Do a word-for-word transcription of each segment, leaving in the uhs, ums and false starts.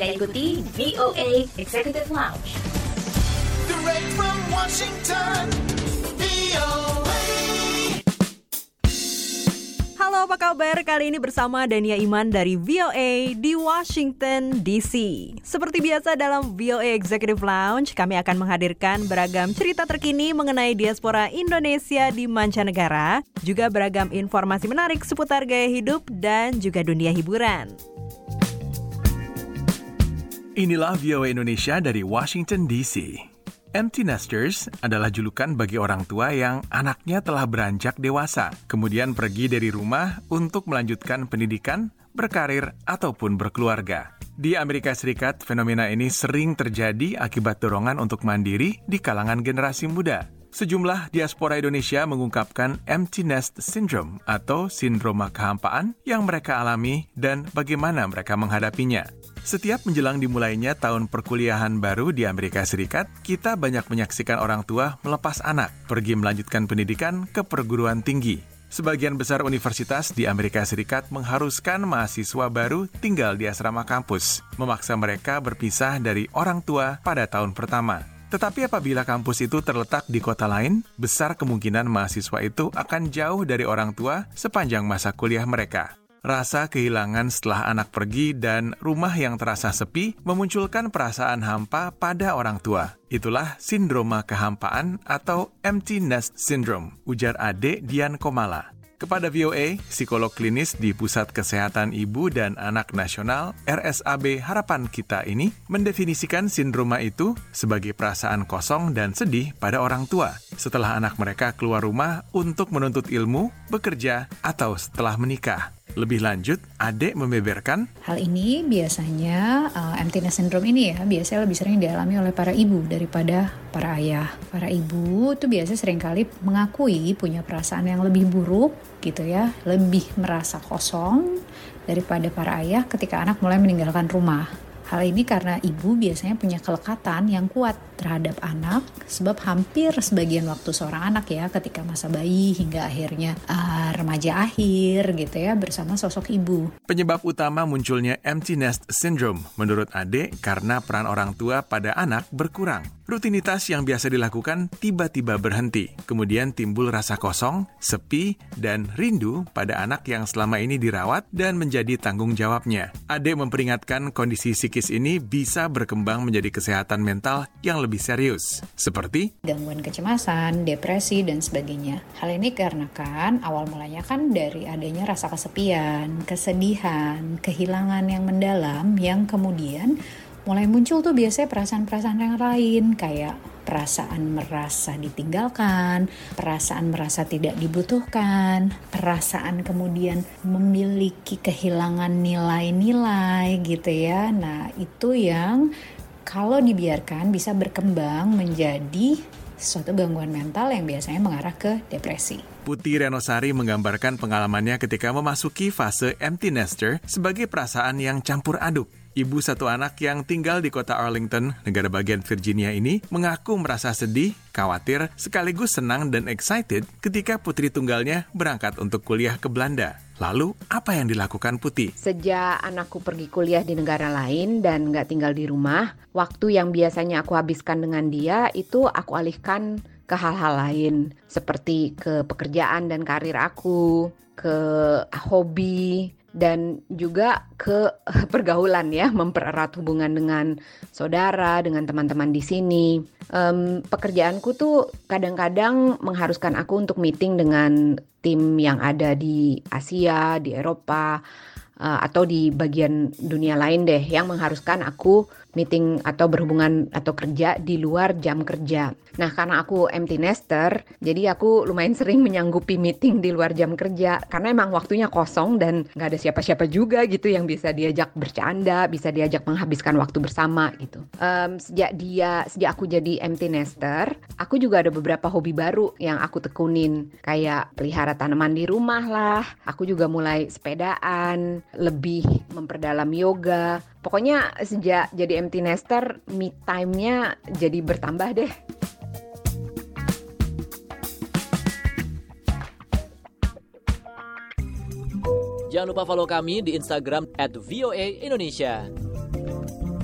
Anda ikuti V O A Executive Lounge. Direct from Washington, V O A. Halo, apa kabar? Kali ini bersama Dania Iman dari V O A di Washington D C. Seperti biasa dalam V O A Executive Lounge, kami akan menghadirkan beragam cerita terkini mengenai diaspora Indonesia di mancanegara, juga beragam informasi menarik seputar gaya hidup dan juga dunia hiburan. Inilah V O A Indonesia dari Washington D C. Empty nesters adalah julukan bagi orang tua yang anaknya telah beranjak dewasa, kemudian pergi dari rumah untuk melanjutkan pendidikan, berkarir, ataupun berkeluarga. Di Amerika Serikat, fenomena ini sering terjadi akibat dorongan untuk mandiri di kalangan generasi muda. Sejumlah diaspora Indonesia mengungkapkan empty nest syndrome atau sindroma kehampaan yang mereka alami dan bagaimana mereka menghadapinya. Setiap menjelang dimulainya tahun perkuliahan baru di Amerika Serikat, kita banyak menyaksikan orang tua melepas anak, pergi melanjutkan pendidikan ke perguruan tinggi. Sebagian besar universitas di Amerika Serikat mengharuskan mahasiswa baru tinggal di asrama kampus, memaksa mereka berpisah dari orang tua pada tahun pertama. Tetapi apabila kampus itu terletak di kota lain, besar kemungkinan mahasiswa itu akan jauh dari orang tua sepanjang masa kuliah mereka. Rasa kehilangan setelah anak pergi dan rumah yang terasa sepi memunculkan perasaan hampa pada orang tua. Itulah sindroma kehampaan atau empty nest syndrome, ujar Ade Dian Komala. Kepada V O A, psikolog klinis di Pusat Kesehatan Ibu dan Anak Nasional R S A B Harapan Kita ini mendefinisikan sindroma itu sebagai perasaan kosong dan sedih pada orang tua setelah anak mereka keluar rumah untuk menuntut ilmu, bekerja, atau setelah menikah. Lebih lanjut, Ade membeberkan, hal ini biasanya uh, empty nest syndrome ini ya biasanya lebih sering dialami oleh para ibu daripada para ayah. Para ibu tuh biasanya seringkali mengakui punya perasaan yang lebih buruk gitu ya, lebih merasa kosong daripada para ayah ketika anak mulai meninggalkan rumah. Hal ini karena ibu biasanya punya kelekatan yang kuat terhadap anak, sebab hampir sebagian waktu seorang anak ya ketika masa bayi hingga akhirnya uh, remaja akhir gitu ya bersama sosok ibu. Penyebab utama munculnya empty nest syndrome menurut Ade karena peran orang tua pada anak berkurang. Rutinitas yang biasa dilakukan tiba-tiba berhenti, kemudian timbul rasa kosong, sepi, dan rindu pada anak yang selama ini dirawat dan menjadi tanggung jawabnya. Ade memperingatkan kondisi psikis ini bisa berkembang menjadi kesehatan mental yang lebih serius, seperti gangguan kecemasan, depresi, dan sebagainya. Hal ini karena kan awal mulanya kan dari adanya rasa kesepian, kesedihan, kehilangan yang mendalam yang kemudian mulai muncul tuh biasanya perasaan-perasaan yang lain kayak perasaan merasa ditinggalkan, perasaan merasa tidak dibutuhkan, perasaan kemudian memiliki kehilangan nilai-nilai gitu ya. Nah itu yang kalau dibiarkan bisa berkembang menjadi suatu gangguan mental yang biasanya mengarah ke depresi. Putih Renosari menggambarkan pengalamannya ketika memasuki fase empty nester sebagai perasaan yang campur aduk. Ibu satu anak yang tinggal di kota Arlington, negara bagian Virginia ini, mengaku merasa sedih, khawatir, sekaligus senang dan excited ketika putri tunggalnya berangkat untuk kuliah ke Belanda. Lalu, apa yang dilakukan Putih? Sejak anakku pergi kuliah di negara lain dan nggak tinggal di rumah, waktu yang biasanya aku habiskan dengan dia itu aku alihkan ke hal-hal lain, seperti ke pekerjaan dan karir aku, ke hobi, dan juga ke pergaulan ya, mempererat hubungan dengan saudara, dengan teman-teman di sini. Um, pekerjaanku tuh kadang-kadang mengharuskan aku untuk meeting dengan tim yang ada di Asia, di Eropa, uh, atau di bagian dunia lain deh, yang mengharuskan aku meeting atau berhubungan atau kerja di luar jam kerja. Nah, karena aku empty nester, jadi aku lumayan sering menyanggupi meeting di luar jam kerja karena emang waktunya kosong dan nggak ada siapa-siapa juga gitu yang bisa diajak bercanda, bisa diajak menghabiskan waktu bersama gitu. Um, sejak dia, sejak aku jadi empty nester, aku juga ada beberapa hobi baru yang aku tekunin, kayak pelihara tanaman di rumah lah. Aku juga mulai sepedaan, lebih memperdalam yoga. Pokoknya sejak jadi empty nester, me time-nya jadi bertambah deh. Jangan lupa follow kami di Instagram at V O A Indonesia.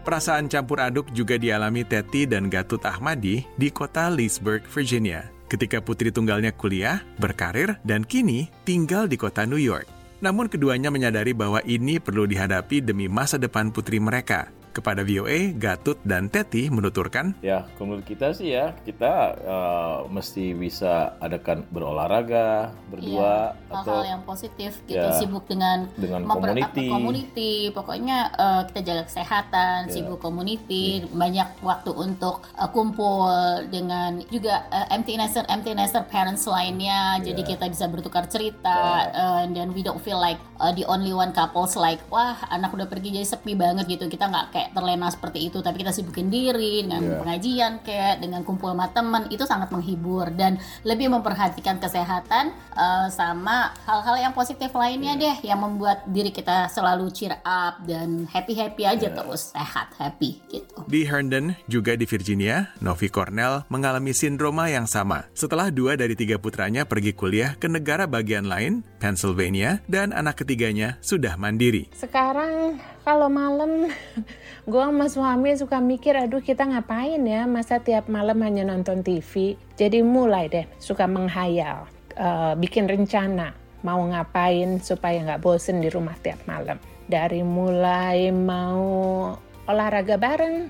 Perasaan campur aduk juga dialami Teti dan Gatut Ahmadi di kota Leesburg, Virginia. Ketika putri tunggalnya kuliah, berkarir, dan kini tinggal di kota New York. Namun keduanya menyadari bahwa ini perlu dihadapi demi masa depan putri mereka. Kepada V O A, Gatut dan Teti menuturkan, ya, menurut kita sih ya, kita uh, mesti bisa adakan berolahraga berdua, ya, atau hal-hal yang positif gitu, ya, sibuk dengan, dengan memper- community. community, pokoknya uh, kita jaga kesehatan, ya. sibuk community, hmm. banyak waktu untuk uh, kumpul dengan juga uh, empty nester, empty nester parents lainnya, ya. Jadi kita bisa bertukar cerita, ya. uh, dan we don't feel like uh, the only one couples like, wah anak udah pergi jadi sepi banget gitu, kita nggak kayak terlena seperti itu, tapi kita sibukin diri dengan yeah. pengajian kayak dengan kumpul sama teman, itu sangat menghibur dan lebih memperhatikan kesehatan uh, sama hal-hal yang positif lainnya yeah. deh yang membuat diri kita selalu cheer up dan happy-happy aja yeah. terus sehat, happy gitu. Di Herndon, juga di Virginia, Novi Cornell mengalami sindroma yang sama. Setelah dua dari tiga putranya pergi kuliah ke negara bagian lain, Pennsylvania, dan anak ketiganya sudah mandiri. Sekarang kalau malam gue sama suami suka mikir, aduh kita ngapain ya, masa tiap malam hanya nonton T V. Jadi mulai deh suka menghayal, uh, bikin rencana mau ngapain supaya gak bosen di rumah tiap malam. Dari mulai mau olahraga bareng,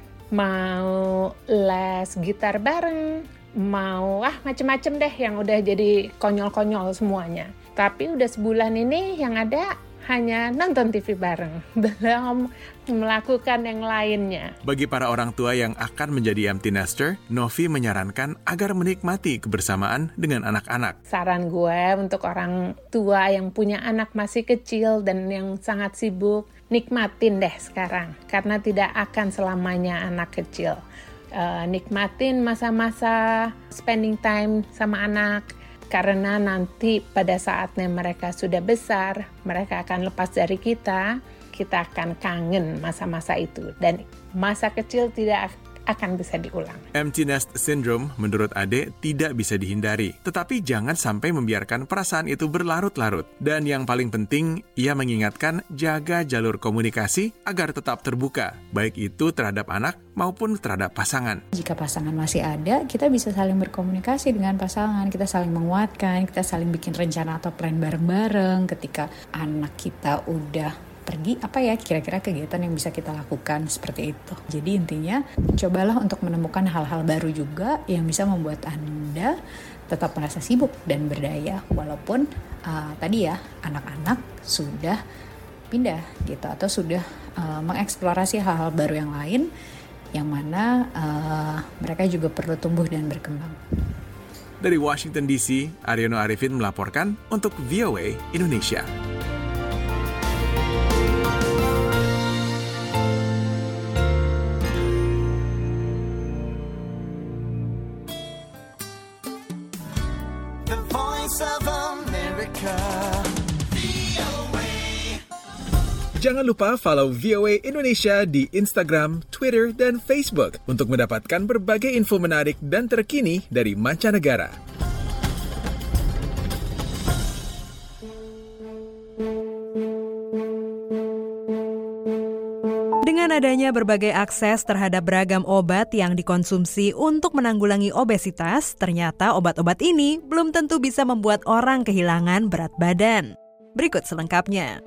mau les gitar bareng, mau ah macem-macem deh yang udah jadi konyol-konyol semuanya. Tapi udah sebulan ini yang ada hanya nonton T V bareng, belum melakukan yang lainnya. Bagi para orang tua yang akan menjadi empty nester, Novi menyarankan agar menikmati kebersamaan dengan anak-anak. Saran gue untuk orang tua yang punya anak masih kecil dan yang sangat sibuk, nikmatin deh sekarang, karena tidak akan selamanya anak kecil. Uh, nikmatin masa-masa spending time sama anak, karena nanti pada saatnya mereka sudah besar, mereka akan lepas dari kita, kita akan kangen masa-masa itu. Dan masa kecil tidak akan bisa diulang. Empty nest syndrome menurut Ade tidak bisa dihindari, tetapi jangan sampai membiarkan perasaan itu berlarut-larut. Dan yang paling penting, ia mengingatkan jaga jalur komunikasi agar tetap terbuka, baik itu terhadap anak maupun terhadap pasangan. Jika pasangan masih ada, kita bisa saling berkomunikasi dengan pasangan, kita saling menguatkan, kita saling bikin rencana atau plan bareng-bareng. Ketika anak kita udah pergi, apa ya kira-kira kegiatan yang bisa kita lakukan seperti itu. Jadi intinya, cobalah untuk menemukan hal-hal baru juga yang bisa membuat Anda tetap merasa sibuk dan berdaya, walaupun uh, tadi ya anak-anak sudah pindah gitu atau sudah uh, mengeksplorasi hal-hal baru yang lain, yang mana uh, mereka juga perlu tumbuh dan berkembang. Dari Washington D C, Aryono Arifin melaporkan untuk V O A Indonesia. The Voice of America. Jangan lupa follow V O A Indonesia di Instagram, Twitter, dan Facebook untuk mendapatkan berbagai info menarik dan terkini dari mancanegara. Dengan adanya berbagai akses terhadap beragam obat yang dikonsumsi untuk menanggulangi obesitas, ternyata obat-obat ini belum tentu bisa membuat orang kehilangan berat badan. Berikut selengkapnya.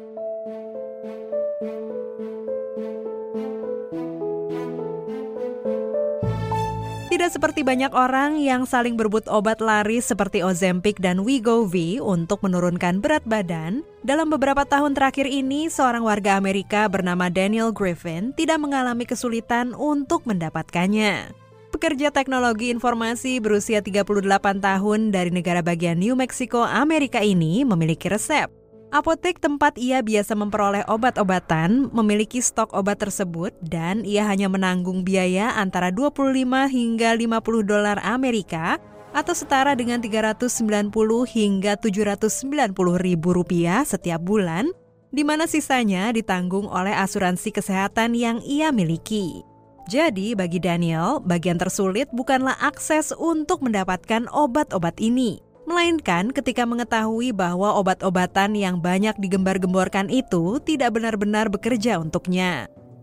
Tidak seperti banyak orang yang saling berebut obat laris seperti Ozempic dan Wegovy untuk menurunkan berat badan, dalam beberapa tahun terakhir ini seorang warga Amerika bernama Daniel Griffin tidak mengalami kesulitan untuk mendapatkannya. Pekerja teknologi informasi berusia tiga puluh delapan tahun dari negara bagian New Mexico, Amerika ini memiliki resep. Apotek tempat ia biasa memperoleh obat-obatan memiliki stok obat tersebut dan ia hanya menanggung biaya antara dua puluh lima hingga lima puluh dolar Amerika atau setara dengan tiga ratus sembilan puluh hingga tujuh ratus sembilan puluh ribu rupiah setiap bulan, di mana sisanya ditanggung oleh asuransi kesehatan yang ia miliki. Jadi bagi Daniel, bagian tersulit bukanlah akses untuk mendapatkan obat-obat ini, melainkan ketika mengetahui bahwa obat-obatan yang banyak digembar-gemborkan itu tidak benar-benar bekerja untuknya.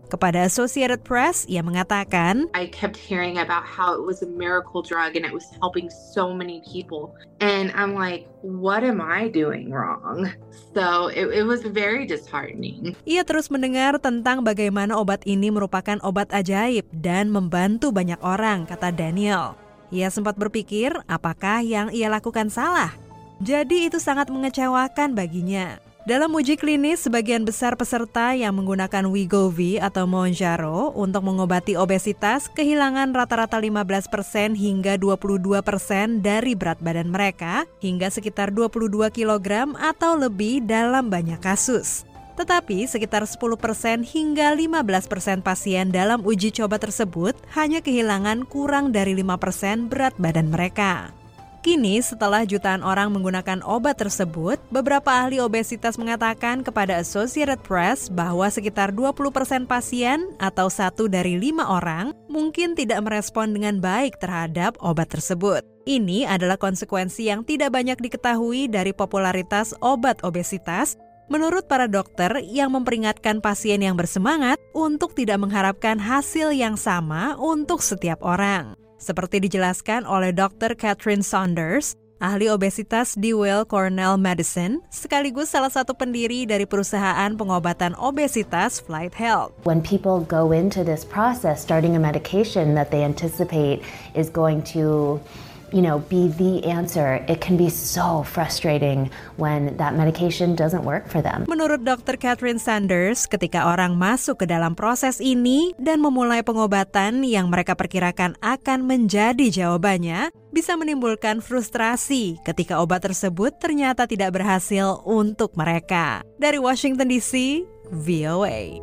Kepada Associated Press, ia mengatakan, I kept hearing about how it was a miracle drug and it was helping so many people. And I'm like, what am I doing wrong? So it, it was very disheartening. Ia terus mendengar tentang bagaimana obat ini merupakan obat ajaib dan membantu banyak orang, kata Daniel. Ia sempat berpikir apakah yang ia lakukan salah. Jadi itu sangat mengecewakan baginya. Dalam uji klinis, sebagian besar peserta yang menggunakan Wegovy atau Mounjaro untuk mengobati obesitas kehilangan rata-rata lima belas persen hingga dua puluh dua persen dari berat badan mereka hingga sekitar dua puluh dua kilogram atau lebih dalam banyak kasus. Tetapi sekitar sepuluh persen hingga lima belas persen pasien dalam uji coba tersebut hanya kehilangan kurang dari lima persen berat badan mereka. Kini, setelah jutaan orang menggunakan obat tersebut, beberapa ahli obesitas mengatakan kepada Associated Press bahwa sekitar dua puluh persen pasien atau satu dari lima orang mungkin tidak merespon dengan baik terhadap obat tersebut. Ini adalah konsekuensi yang tidak banyak diketahui dari popularitas obat obesitas, menurut para dokter yang memperingatkan pasien yang bersemangat untuk tidak mengharapkan hasil yang sama untuk setiap orang. Seperti dijelaskan oleh dokter Catherine Saunders, ahli obesitas di Weill Cornell Medicine, sekaligus salah satu pendiri dari perusahaan pengobatan obesitas Flight Health. When people go into this process, starting a medication that they anticipate is going to, you know, be the answer, it can be so frustrating when that medication doesn't work for them. Menurut dokter Catherine Sanders, ketika orang masuk ke dalam proses ini dan memulai pengobatan yang mereka perkirakan akan menjadi jawabannya, bisa menimbulkan frustrasi ketika obat tersebut ternyata tidak berhasil untuk mereka. Dari Washington D C, V O A.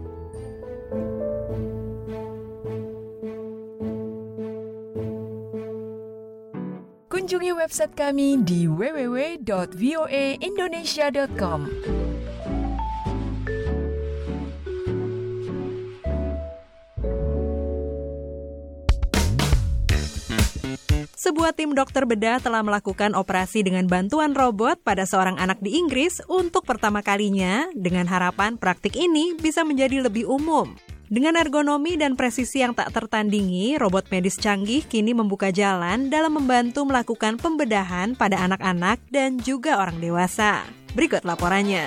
Kunjungi website kami di w w w dot v o a indonesia dot com. Sebuah tim dokter bedah telah melakukan operasi dengan bantuan robot pada seorang anak di Inggris untuk pertama kalinya, dengan harapan praktik ini bisa menjadi lebih umum. Dengan ergonomi dan presisi yang tak tertandingi, robot medis canggih kini membuka jalan dalam membantu melakukan pembedahan pada anak-anak dan juga orang dewasa. Berikut laporannya.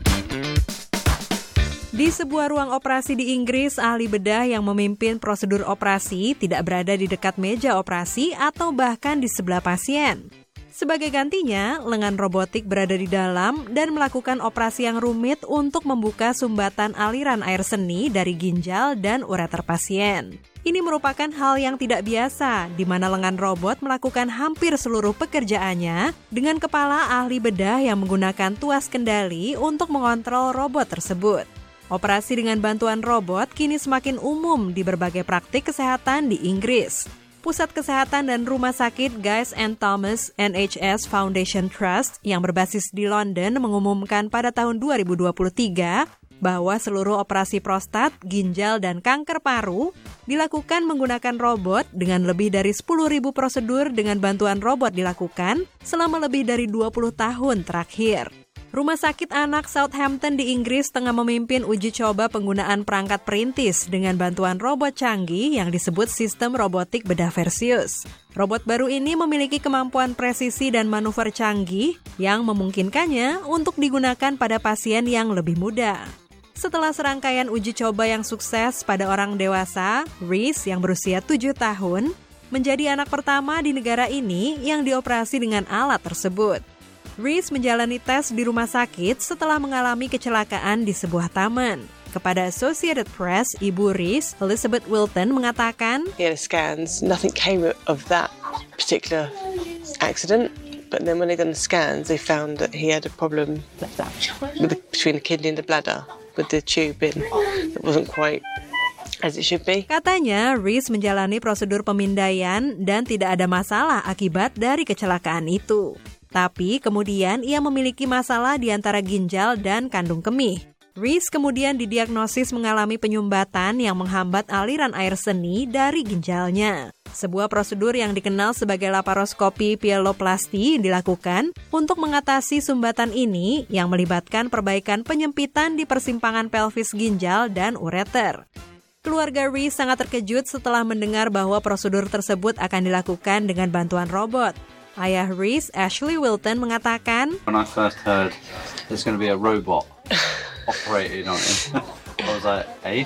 Di sebuah ruang operasi di Inggris, ahli bedah yang memimpin prosedur operasi tidak berada di dekat meja operasi atau bahkan di sebelah pasien. Sebagai gantinya, lengan robotik berada di dalam dan melakukan operasi yang rumit untuk membuka sumbatan aliran air seni dari ginjal dan ureter pasien. Ini merupakan hal yang tidak biasa, di mana lengan robot melakukan hampir seluruh pekerjaannya dengan kepala ahli bedah yang menggunakan tuas kendali untuk mengontrol robot tersebut. Operasi dengan bantuan robot kini semakin umum di berbagai praktik kesehatan di Inggris. Pusat Kesehatan dan Rumah Sakit Guy's and Thomas N H S Foundation Trust yang berbasis di London mengumumkan pada tahun dua ribu dua puluh tiga bahwa seluruh operasi prostat, ginjal, dan kanker paru dilakukan menggunakan robot dengan lebih dari sepuluh ribu prosedur dengan bantuan robot dilakukan selama lebih dari dua puluh tahun terakhir. Rumah Sakit Anak Southampton di Inggris tengah memimpin uji coba penggunaan perangkat perintis dengan bantuan robot canggih yang disebut sistem robotik bedah Versius. Robot baru ini memiliki kemampuan presisi dan manuver canggih yang memungkinkannya untuk digunakan pada pasien yang lebih muda. Setelah serangkaian uji coba yang sukses pada orang dewasa, Reese yang berusia tujuh tahun menjadi anak pertama di negara ini yang dioperasi dengan alat tersebut. Reese menjalani tes di rumah sakit setelah mengalami kecelakaan di sebuah taman. Kepada Associated Press, Ibu Reese, Elizabeth Wilton, mengatakan, He had scans, nothing came of that particular accident, but then when they done the scans, they found that he had a problem with the, between the kidney and the bladder, with the tube in, that wasn't quite as it should be. Katanya, Reese menjalani prosedur pemindaian dan tidak ada masalah akibat dari kecelakaan itu. Tapi kemudian ia memiliki masalah di antara ginjal dan kandung kemih. Reese kemudian didiagnosis mengalami penyumbatan yang menghambat aliran air seni dari ginjalnya. Sebuah prosedur yang dikenal sebagai laparoskopi pieloplasti dilakukan untuk mengatasi sumbatan ini yang melibatkan perbaikan penyempitan di persimpangan pelvis ginjal dan ureter. Keluarga Reese sangat terkejut setelah mendengar bahwa prosedur tersebut akan dilakukan dengan bantuan robot. Ayah Reese, Ashley Wilton, mengatakan, When I first heard there's going to be a robot operating on it, I was like, hey?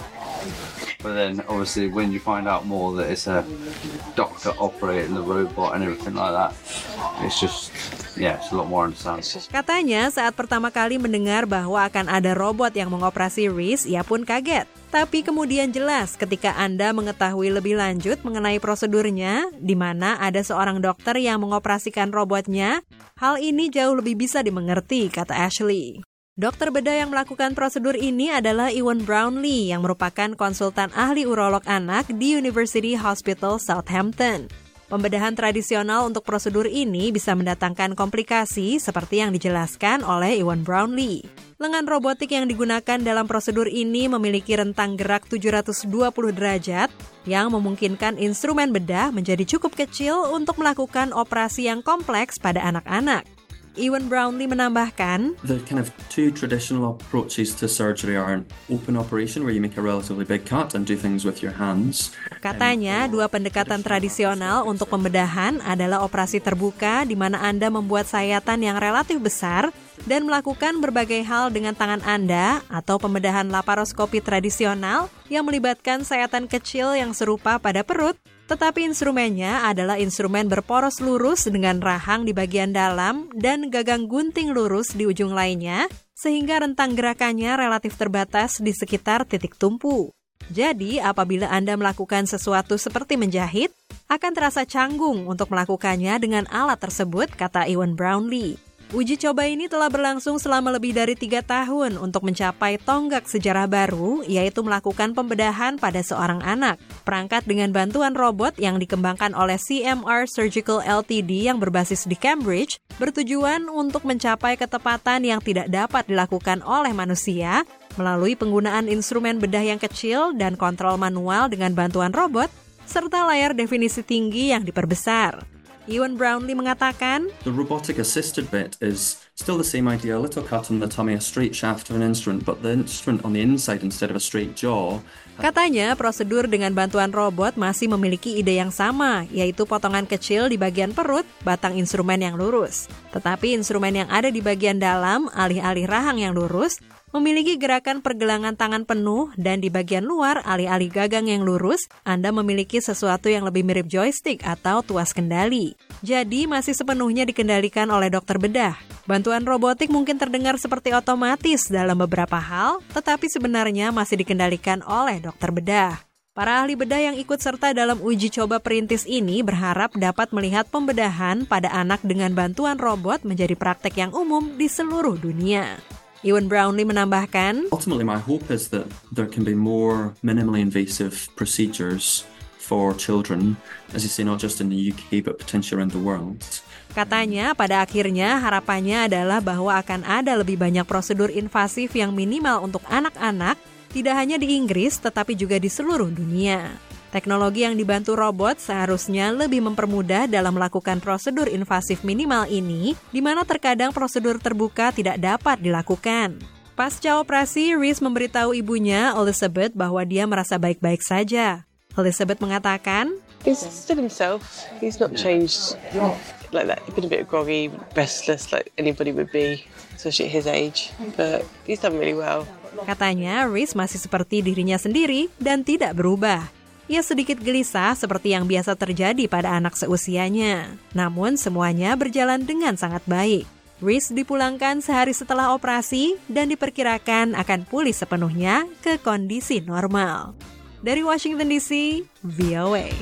But then obviously when you find out more that it's a doctor operating the robot and everything like that, it's just, yeah, it's a lot more understandable. Katanya saat pertama kali mendengar bahwa akan ada robot yang mengoperasi Reese, ia pun kaget. Tapi kemudian jelas ketika Anda mengetahui lebih lanjut mengenai prosedurnya, di mana ada seorang dokter yang mengoperasikan robotnya, hal ini jauh lebih bisa dimengerti, kata Ashley. Dokter bedah yang melakukan prosedur ini adalah Ewan Brownlee yang merupakan konsultan ahli urolog anak di University Hospital Southampton. Pembedahan tradisional untuk prosedur ini bisa mendatangkan komplikasi seperti yang dijelaskan oleh Ewan Brownlee. Lengan robotik yang digunakan dalam prosedur ini memiliki rentang gerak tujuh ratus dua puluh derajat yang memungkinkan instrumen bedah menjadi cukup kecil untuk melakukan operasi yang kompleks pada anak-anak. Ewan Brownlee menambahkan, The kind of two traditional approaches to surgery are an open operation where you make a relatively big cut and do things with your hands. Katanya, dua pendekatan tradisional untuk pembedahan adalah operasi terbuka di mana Anda membuat sayatan yang relatif besar dan melakukan berbagai hal dengan tangan Anda, atau pembedahan laparoskopi tradisional yang melibatkan sayatan kecil yang serupa pada perut, tetapi instrumennya adalah instrumen berporos lurus dengan rahang di bagian dalam dan gagang gunting lurus di ujung lainnya, sehingga rentang gerakannya relatif terbatas di sekitar titik tumpu. Jadi, apabila Anda melakukan sesuatu seperti menjahit, akan terasa canggung untuk melakukannya dengan alat tersebut, kata Ewan Brownlee. Uji coba ini telah berlangsung selama lebih dari tiga tahun untuk mencapai tonggak sejarah baru, yaitu melakukan pembedahan pada seorang anak. Perangkat dengan bantuan robot yang dikembangkan oleh C M R Surgical Limited yang berbasis di Cambridge, bertujuan untuk mencapai ketepatan yang tidak dapat dilakukan oleh manusia melalui penggunaan instrumen bedah yang kecil dan kontrol manual dengan bantuan robot, serta layar definisi tinggi yang diperbesar. Ewan Brownlee mengatakan, The robotic assisted bit is still the same idea, a little cut in the tummy, a straight shaft of an instrument, but the instrument on the inside instead of a straight jaw. Katanya, prosedur dengan bantuan robot masih memiliki ide yang sama, yaitu potongan kecil di bagian perut, batang instrumen yang lurus. Tetapi instrumen yang ada di bagian dalam, alih-alih rahang yang lurus, memiliki gerakan pergelangan tangan penuh, dan di bagian luar, alih-alih gagang yang lurus, Anda memiliki sesuatu yang lebih mirip joystick atau tuas kendali. Jadi masih sepenuhnya dikendalikan oleh dokter bedah. Bantuan robotik mungkin terdengar seperti otomatis dalam beberapa hal, tetapi sebenarnya masih dikendalikan oleh dokter bedah. Para ahli bedah yang ikut serta dalam uji coba perintis ini berharap dapat melihat pembedahan pada anak dengan bantuan robot menjadi praktek yang umum di seluruh dunia. Ewan Brownlee menambahkan, Ultimately, my hope is that there can be more minimally invasive procedures for children, as you say, not just in the U K, but potentially around the world. Katanya, pada akhirnya harapannya adalah bahwa akan ada lebih banyak prosedur invasif yang minimal untuk anak-anak, tidak hanya di Inggris, tetapi juga di seluruh dunia. Teknologi yang dibantu robot seharusnya lebih mempermudah dalam melakukan prosedur invasif minimal ini, di mana terkadang prosedur terbuka tidak dapat dilakukan. Pasca operasi, Reese memberitahu ibunya, Elizabeth, bahwa dia merasa baik-baik saja. Elizabeth mengatakan, He's still himself. He's not changed like that. He's been a bit groggy, restless like anybody would be, especially at his age. But he's done really well. Katanya, Reese masih seperti dirinya sendiri dan tidak berubah. Ia sedikit gelisah seperti yang biasa terjadi pada anak seusianya. Namun semuanya berjalan dengan sangat baik. Reese dipulangkan sehari setelah operasi dan diperkirakan akan pulih sepenuhnya ke kondisi normal. Dari Washington D C, V O A.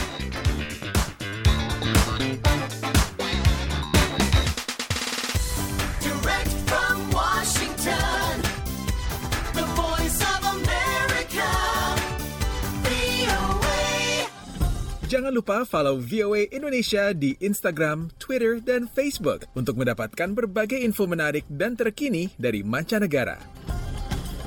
Direct from Washington, the voice of America, V O A. Jangan lupa follow V O A Indonesia di Instagram, Twitter, dan Facebook untuk mendapatkan berbagai info menarik dan terkini dari mancanegara.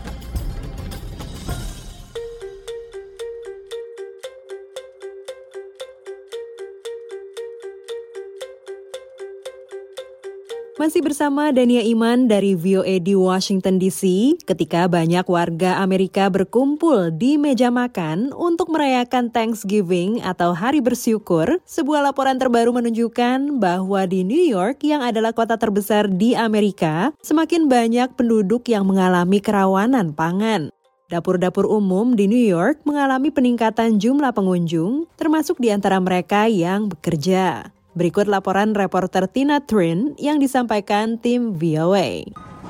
Masih bersama Dania Iman dari V O A di Washington D C, ketika banyak warga Amerika berkumpul di meja makan untuk merayakan Thanksgiving atau Hari Bersyukur, sebuah laporan terbaru menunjukkan bahwa di New York yang adalah kota terbesar di Amerika, semakin banyak penduduk yang mengalami kerawanan pangan. Dapur-dapur umum di New York mengalami peningkatan jumlah pengunjung, termasuk di antara mereka yang bekerja. Berikut laporan reporter Tina Trin yang disampaikan tim V O A.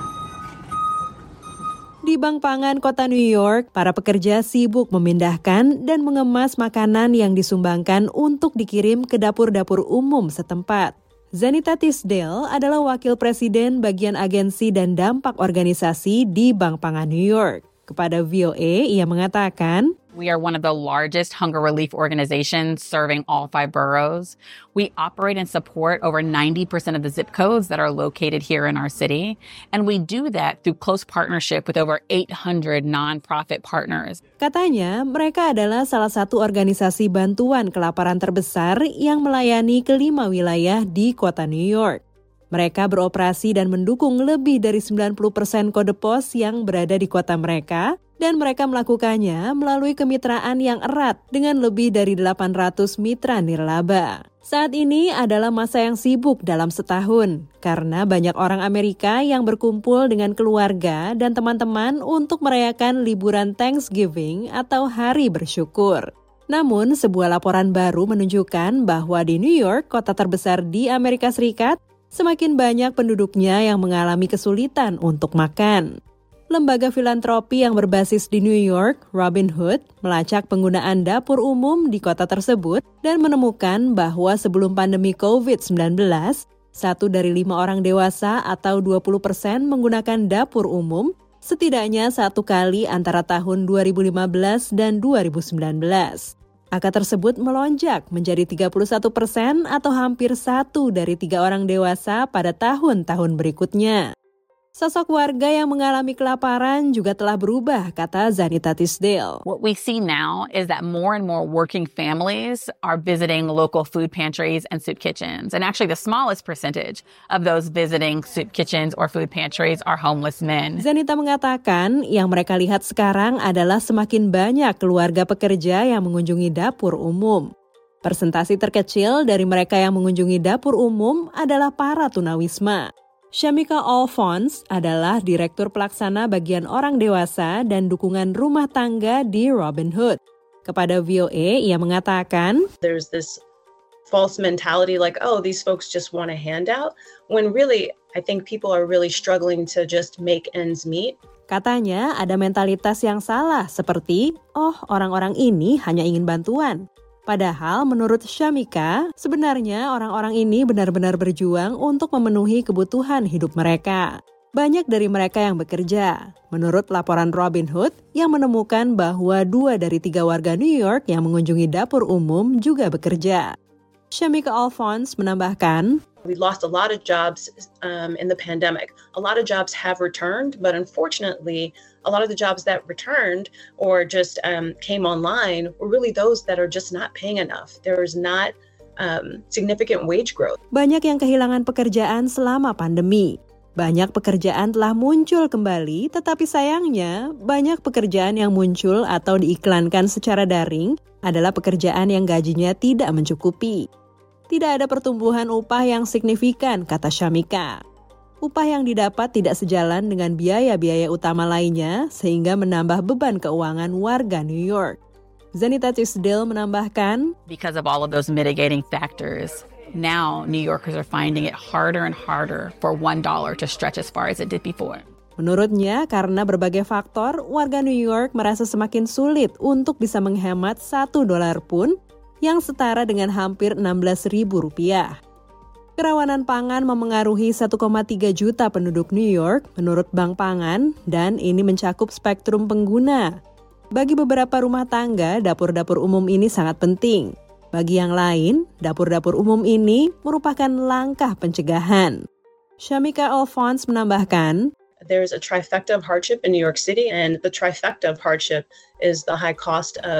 Di Bank Pangan Kota New York, para pekerja sibuk memindahkan dan mengemas makanan yang disumbangkan untuk dikirim ke dapur-dapur umum setempat. Zanita Tisdale adalah wakil presiden bagian agensi dan dampak organisasi di Bank Pangan New York. Kepada V O A, ia mengatakan, "We are one of the largest hunger relief organizations serving all five boroughs. We operate and support over ninety percent of the zip codes that are located here in our city. And we do that through close partnership with over eight hundred nonprofit partners." Katanya, mereka adalah salah satu organisasi bantuan kelaparan terbesar yang melayani kelima wilayah di kota New York. Mereka beroperasi dan mendukung lebih dari sembilan puluh persen kode pos yang berada di kota mereka, dan mereka melakukannya melalui kemitraan yang erat dengan lebih dari delapan ratus mitra nirlaba. Saat ini adalah masa yang sibuk dalam setahun, karena banyak orang Amerika yang berkumpul dengan keluarga dan teman-teman untuk merayakan liburan Thanksgiving atau Hari Bersyukur. Namun, sebuah laporan baru menunjukkan bahwa di New York, kota terbesar di Amerika Serikat, semakin banyak penduduknya yang mengalami kesulitan untuk makan. Lembaga filantropi yang berbasis di New York, Robin Hood, melacak penggunaan dapur umum di kota tersebut dan menemukan bahwa sebelum pandemi covid sembilan belas, satu dari lima orang dewasa atau dua puluh persen menggunakan dapur umum setidaknya satu kali antara tahun dua ribu lima belas dan dua ribu sembilan belas. Angka tersebut melonjak menjadi tiga puluh satu persen atau hampir satu dari tiga orang dewasa pada tahun-tahun berikutnya. Sosok warga yang mengalami kelaparan juga telah berubah, kata Zanita Tisdale. What we see now is that more and more working families are visiting local food pantries and soup kitchens. And actually the smallest percentage of those visiting soup kitchens or food pantries are homeless men. Zanita mengatakan yang mereka lihat sekarang adalah semakin banyak keluarga pekerja yang mengunjungi dapur umum. Persentase terkecil dari mereka yang mengunjungi dapur umum adalah para tunawisma. Shamika Alphonse adalah Direktur Pelaksana Bagian Orang Dewasa dan Dukungan Rumah Tangga di Robin Hood. Kepada V O A, ia mengatakan, "There's this false mentality like, oh, these folks just want a handout, when really, I think people are really struggling to just make ends meet." Katanya ada mentalitas yang salah seperti, oh orang-orang ini hanya ingin bantuan. Padahal menurut Shamika, sebenarnya orang-orang ini benar-benar berjuang untuk memenuhi kebutuhan hidup mereka. Banyak dari mereka yang bekerja. Menurut laporan Robin Hood yang menemukan bahwa dua dari tiga warga New York yang mengunjungi dapur umum juga bekerja. Shamika Alphonse menambahkan, "We lost a lot of jobs um, in the pandemic. A lot of jobs have returned, but unfortunately, a lot of the jobs that returned or just um, came online were really those that are just not paying enough. There is not um, significant wage growth." Banyak yang kehilangan pekerjaan selama pandemi. Banyak pekerjaan telah muncul kembali, tetapi sayangnya banyak pekerjaan yang muncul atau diiklankan secara daring adalah pekerjaan yang gajinya tidak mencukupi. Tidak ada pertumbuhan upah yang signifikan, kata Shamika. Upah yang didapat tidak sejalan dengan biaya-biaya utama lainnya, sehingga menambah beban keuangan warga New York. Zanita Tisdale menambahkan, "Because of all of those mitigating factors, now New Yorkers are finding it harder and harder for one dollar to stretch as far as it did before." Menurutnya, karena berbagai faktor, warga New York merasa semakin sulit untuk bisa menghemat satu dolar pun, yang setara dengan hampir enam belas ribu rupiah. Kerawanan pangan memengaruhi satu koma tiga juta penduduk New York menurut Bank Pangan, dan ini mencakup spektrum pengguna. Bagi beberapa rumah tangga, dapur-dapur umum ini sangat penting. Bagi yang lain, dapur-dapur umum ini merupakan langkah pencegahan. Shamika Alphonse menambahkan, "There's a trifecta of hardship in New York City, and the trifecta of hardship is the high cost of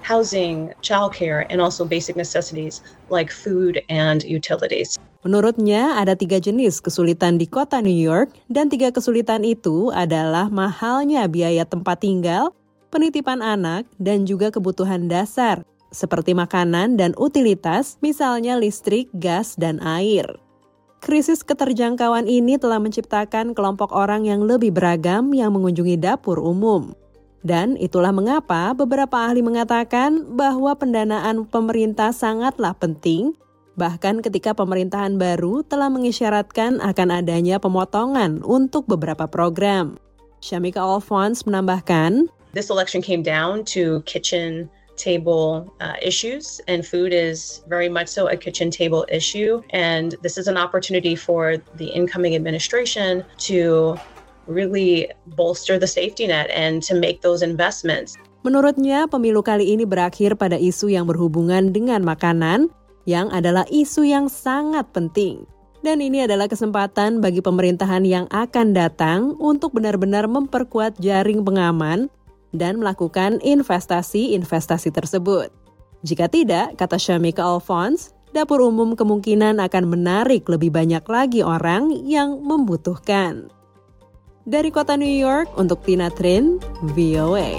housing, childcare, and also basic necessities like food and utilities. Menurutnya ada tiga jenis kesulitan di kota New York, dan tiga kesulitan itu adalah mahalnya biaya tempat tinggal, penitipan anak, dan juga kebutuhan dasar, seperti makanan dan utilitas, misalnya listrik, gas, dan air. Krisis keterjangkauan ini telah menciptakan kelompok orang yang lebih beragam yang mengunjungi dapur umum. Dan itulah mengapa beberapa ahli mengatakan bahwa pendanaan pemerintah sangatlah penting, bahkan ketika pemerintahan baru telah mengisyaratkan akan adanya pemotongan untuk beberapa program. Shamika Alphonse menambahkan, This election came down to kitchen table uh, issues, and food is very much so a kitchen table issue. And this is an opportunity for the incoming administration to really bolster the safety net and to make those investments. Menurutnya, pemilu kali ini berakhir pada isu yang berhubungan dengan makanan, yang adalah isu yang sangat penting. Dan ini adalah kesempatan bagi pemerintahan yang akan datang untuk benar-benar memperkuat jaring pengaman dan melakukan investasi-investasi tersebut. Jika tidak, kata Shamika Alphonse, dapur umum kemungkinan akan menarik lebih banyak lagi orang yang membutuhkan. Dari kota New York, untuk Tina Trin, V O A.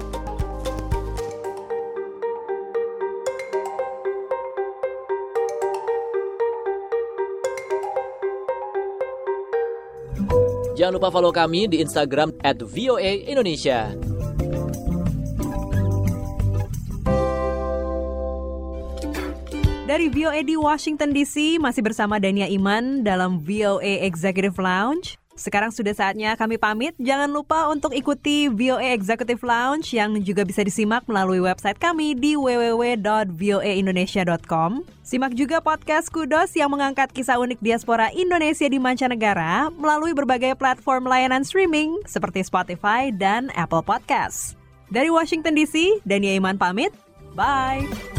Jangan lupa follow kami di Instagram at V O A Indonesia. Dari V O A di Washington D C, masih bersama Dania Iman dalam V O A Executive Lounge. Sekarang sudah saatnya kami pamit. Jangan lupa untuk ikuti V O A Executive Lounge yang juga bisa disimak melalui website kami di w w w dot v o a indonesia dot com. Simak juga podcast Kudos yang mengangkat kisah unik diaspora Indonesia di mancanegara melalui berbagai platform layanan streaming seperti Spotify dan Apple Podcasts. Dari Washington D C, Dania Iman pamit. Bye!